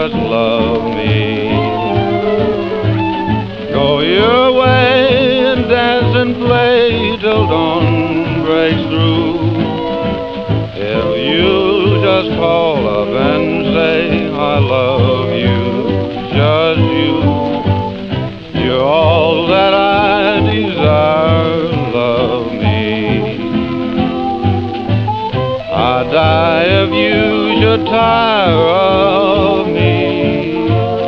just love me. Go your way and dance and play till dawn breaks through. If you just call up and say I love you, just you, you're all that I desire. Love me. I'd die if you should tire of me.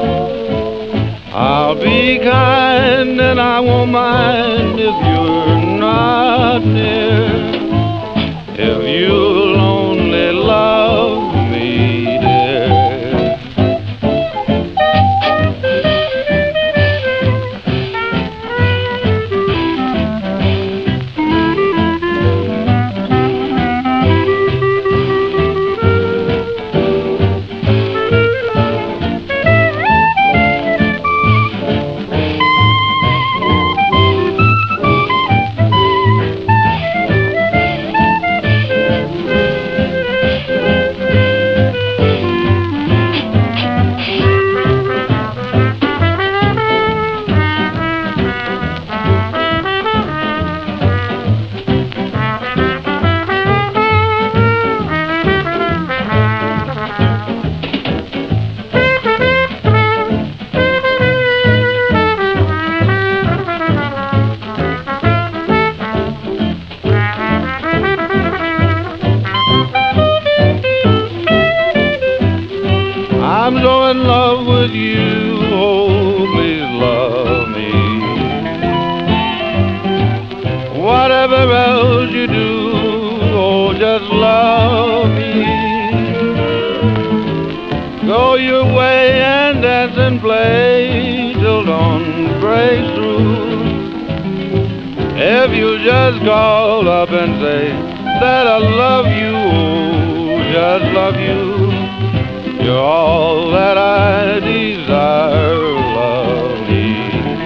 I'll be kind and I won't mind if you're not near. If you'll only love me, dear. I'm so in love with you, oh, please love me. Whatever else you do, oh, just love me. Go your way and dance and play till dawn breaks through. If you just call up and say that I love you, oh, just love you, you're all that I desire. Love me.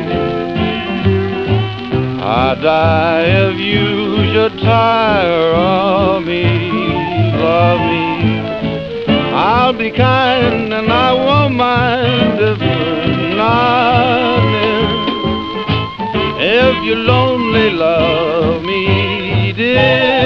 I'd die if you should tire of me. Love me. I'll be kind and I won't mind if you're not near. If you'll only love me, dear.